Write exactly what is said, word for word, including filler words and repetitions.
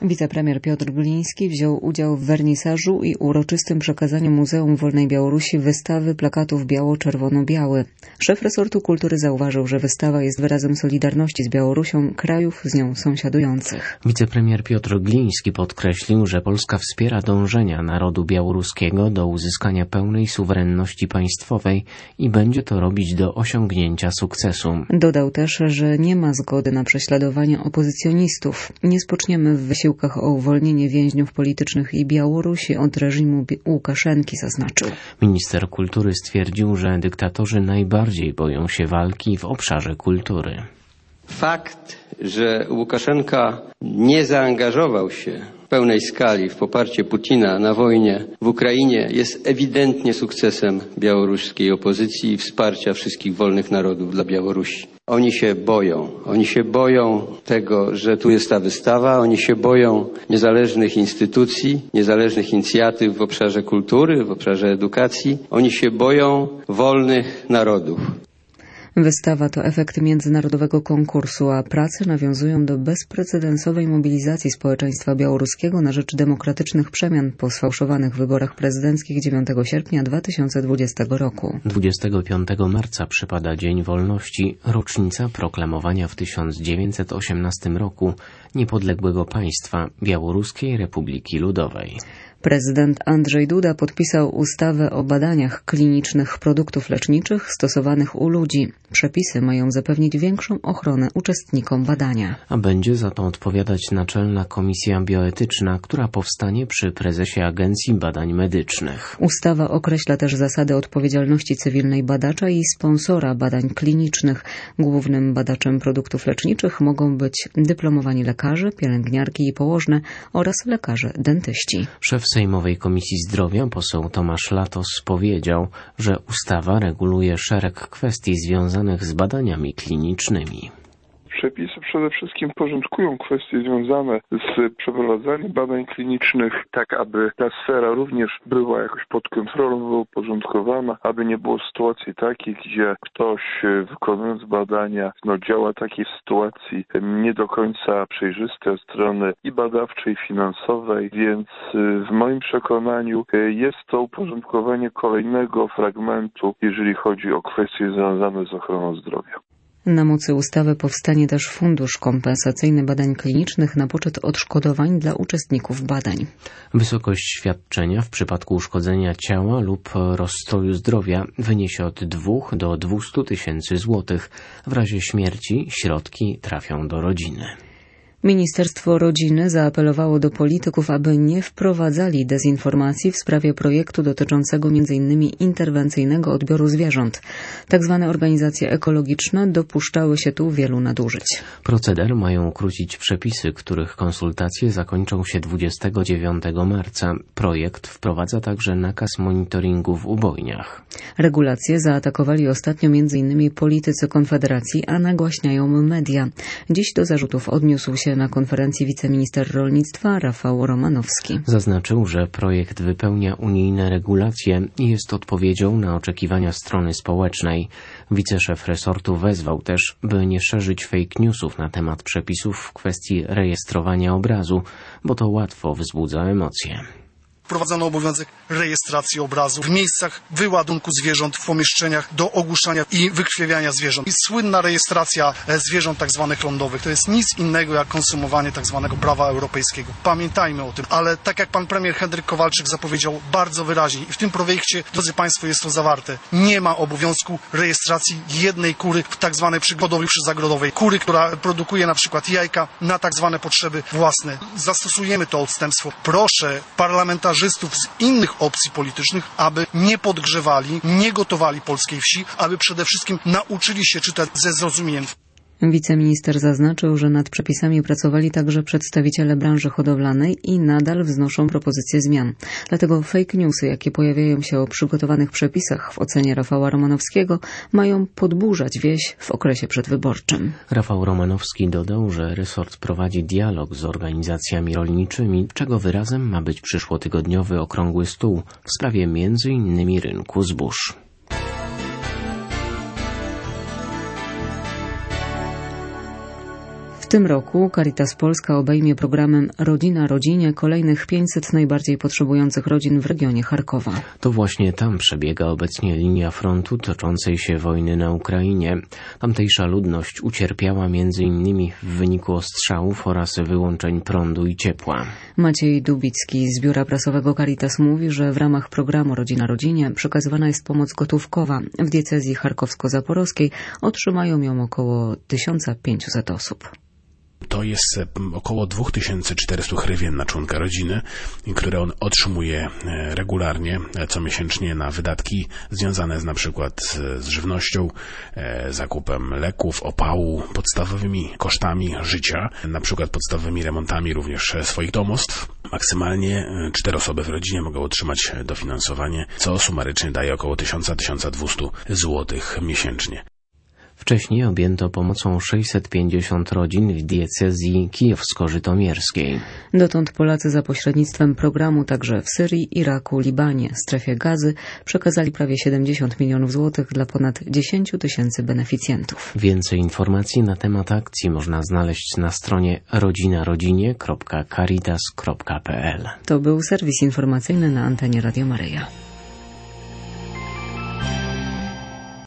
Wicepremier Piotr Gliński wziął udział w wernisażu i uroczystym przekazaniu Muzeum Wolnej Białorusi wystawy plakatów biało-czerwono-biały. Szef resortu kultury zauważył, że wystawa jest wyrazem solidarności z Białorusią krajów z nią sąsiadujących. Wicepremier Piotr Gliński podkreślił, że Polska wspiera dążenia narodu białoruskiego do uzyskania pełnej suwerenności państwowej i będzie to robić do osiągnięcia sukcesu. Dodał też, że nie ma zgody na prześladowanie opozycjonistów. Nie spoczniemy w wysiłkach o uwolnienie więźniów politycznych i Białorusi od reżimu Łukaszenki, zaznaczył. Minister kultury stwierdził, że dyktatorzy najbardziej boją się walki w obszarze kultury. Fakt, że Łukaszenka nie zaangażował się w pełnej skali w poparcie Putina na wojnie w Ukrainie jest ewidentnie sukcesem białoruskiej opozycji i wsparcia wszystkich wolnych narodów dla Białorusi. Oni się boją. Oni się boją tego, że tu jest ta wystawa. Oni się boją niezależnych instytucji, niezależnych inicjatyw w obszarze kultury, w obszarze edukacji. Oni się boją wolnych narodów. Wystawa to efekt międzynarodowego konkursu, a prace nawiązują do bezprecedensowej mobilizacji społeczeństwa białoruskiego na rzecz demokratycznych przemian po sfałszowanych wyborach prezydenckich dziewiątego sierpnia dwa tysiące dwudziestego roku. dwudziestego piątego marca przypada Dzień Wolności, rocznica proklamowania w tysiąc dziewięćset osiemnastym roku niepodległego państwa Białoruskiej Republiki Ludowej. Prezydent Andrzej Duda podpisał ustawę o badaniach klinicznych produktów leczniczych stosowanych u ludzi. Przepisy mają zapewnić większą ochronę uczestnikom badania. A będzie za to odpowiadać Naczelna Komisja Bioetyczna, która powstanie przy prezesie Agencji Badań Medycznych. Ustawa określa też zasady odpowiedzialności cywilnej badacza i sponsora badań klinicznych. Głównym badaczem produktów leczniczych mogą być dyplomowani lekarze, pielęgniarki i położne oraz lekarze dentyści. Szef Sejmowej Komisji Zdrowia, poseł Tomasz Latos, powiedział, że ustawa reguluje szereg kwestii związanych z badaniami klinicznymi. Przepisy przede wszystkim porządkują kwestie związane z przeprowadzaniem badań klinicznych, tak aby ta sfera również była jakoś pod kontrolą, była uporządkowana, aby nie było sytuacji takich, gdzie ktoś wykonując badania no, działa takiej sytuacji nie do końca przejrzyste od strony i badawczej, i finansowej, więc w moim przekonaniu jest to uporządkowanie kolejnego fragmentu, jeżeli chodzi o kwestie związane z ochroną zdrowia. Na mocy ustawy powstanie też Fundusz Kompensacyjny Badań Klinicznych na poczet odszkodowań dla uczestników badań. Wysokość świadczenia w przypadku uszkodzenia ciała lub rozstroju zdrowia wyniesie od dwóch do dwustu tysięcy złotych. W razie śmierci środki trafią do rodziny. Ministerstwo Rodziny zaapelowało do polityków, aby nie wprowadzali dezinformacji w sprawie projektu dotyczącego między innymi interwencyjnego odbioru zwierząt. Tak zwane organizacje ekologiczne dopuszczały się tu wielu nadużyć. Proceder mają ukrócić przepisy, których konsultacje zakończą się dwudziestego dziewiątego marca. Projekt wprowadza także nakaz monitoringu w ubojniach. Regulacje zaatakowali ostatnio między innymi politycy Konfederacji, a nagłaśniają media. Dziś do zarzutów odniósł się na konferencji wiceminister rolnictwa Rafał Romanowski. Zaznaczył, że projekt wypełnia unijne regulacje i jest odpowiedzią na oczekiwania strony społecznej. Wiceszef resortu wezwał też, by nie szerzyć fake newsów na temat przepisów w kwestii rejestrowania obrazu, bo to łatwo wzbudza emocje. Wprowadzono obowiązek rejestracji obrazu w miejscach wyładunku zwierząt, w pomieszczeniach do ogłuszania i wykrwawiania zwierząt. I słynna rejestracja zwierząt tak zwanych lądowych to jest nic innego jak konsumowanie tak zwanego prawa europejskiego. Pamiętajmy o tym, ale tak jak pan premier Henryk Kowalczyk zapowiedział bardzo wyraźnie i w tym projekcie, drodzy państwo, jest to zawarte. Nie ma obowiązku rejestracji jednej kury w tak zwanej hodowli przyzagrodowej. Kury, która produkuje na przykład jajka na tak zwane potrzeby własne. Zastosujemy to odstępstwo. Proszę parlamentarzystów z innych opcji politycznych, aby nie podgrzewali, nie gotowali polskiej wsi, aby przede wszystkim nauczyli się czytać ze zrozumieniem. Wiceminister zaznaczył, że nad przepisami pracowali także przedstawiciele branży hodowlanej i nadal wznoszą propozycje zmian. Dlatego fake newsy, jakie pojawiają się o przygotowanych przepisach w ocenie Rafała Romanowskiego, mają podburzać wieś w okresie przedwyborczym. Rafał Romanowski dodał, że resort prowadzi dialog z organizacjami rolniczymi, czego wyrazem ma być przyszłotygodniowy okrągły stół w sprawie między innymi rynku zbóż. W W tym roku Caritas Polska obejmie programem Rodzina Rodzinie kolejnych pięćset najbardziej potrzebujących rodzin w regionie Charkowa. To właśnie tam przebiega obecnie linia frontu toczącej się wojny na Ukrainie. Tamtejsza ludność ucierpiała między innymi w wyniku ostrzałów oraz wyłączeń prądu i ciepła. Maciej Dubicki z biura prasowego Caritas mówi, że w ramach programu Rodzina Rodzinie przekazywana jest pomoc gotówkowa. W diecezji charkowsko-zaporowskiej otrzymają ją około tysiąc pięćset osób. To jest około dwa tysiące czterysta hrywien na członka rodziny, które on otrzymuje regularnie, comiesięcznie na wydatki związane z na przykład z żywnością, zakupem leków, opału, podstawowymi kosztami życia, na przykład podstawowymi remontami również swoich domostw. Maksymalnie cztery osoby w rodzinie mogą otrzymać dofinansowanie, co sumarycznie daje około tysiąc do tysiąca dwustu złotych miesięcznie. Wcześniej objęto pomocą sześćset pięćdziesiąt rodzin w diecezji kijowsko-żytomierskiej. Dotąd Polacy za pośrednictwem programu także w Syrii, Iraku, Libanie, strefie Gazy przekazali prawie siedemdziesiąt milionów złotych dla ponad dziesięć tysięcy beneficjentów. Więcej informacji na temat akcji można znaleźć na stronie rodzinarodzinie kropka caritas kropka p l. To był serwis informacyjny na antenie Radio Maryja.